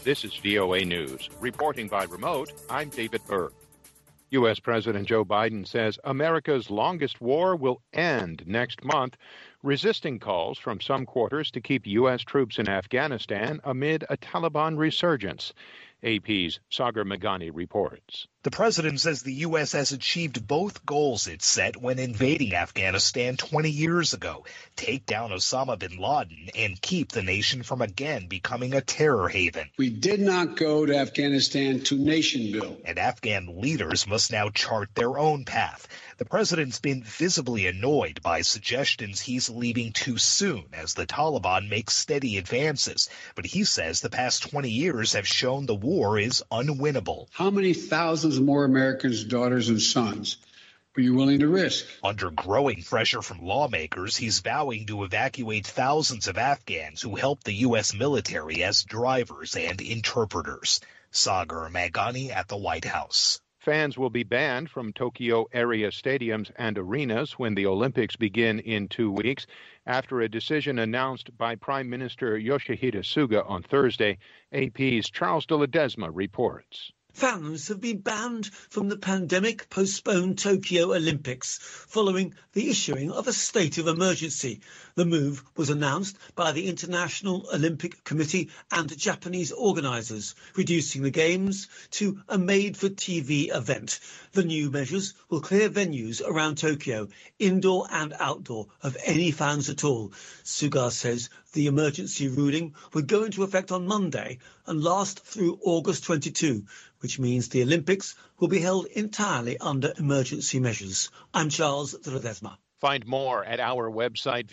This is VOA News. Reporting by remote, I'm David Berg. U.S. President Joe Biden says America's longest war will end next month, resisting calls from some quarters to keep U.S. troops in Afghanistan amid a Taliban resurgence. AP's Sagar Meghani reports. The president says the U.S. has achieved both goals it set when invading Afghanistan 20 years ago, take down Osama bin Laden and keep the nation from again becoming a terror haven. We did not go to Afghanistan to nation build. And Afghan leaders must now chart their own path. The president's been visibly annoyed by suggestions he's leaving too soon as the Taliban makes steady advances. But he says the past 20 years have shown the war is unwinnable. How many thousands more Americans' daughters and sons were you willing to risk? Under growing pressure from lawmakers, he's vowing to evacuate thousands of Afghans who helped the U.S. military as drivers and interpreters. Sagar Meghani at the White House. Fans will be banned from Tokyo area stadiums and arenas when the Olympics begin in 2 weeks, after a decision announced by Prime Minister Yoshihide Suga on Thursday. AP's Charles de Ledesma reports. Fans have been banned from the pandemic-postponed Tokyo Olympics following the issuing of a state of emergency. The move was announced by the International Olympic Committee and Japanese organisers, reducing the Games to a made-for-TV event. The new measures will clear venues around Tokyo, indoor and outdoor, of any fans at all. Suga says the emergency ruling would go into effect on Monday and last through August 22, which means the Olympics will be held entirely under emergency measures. I'm Charles de Ledesma. Find more at our website,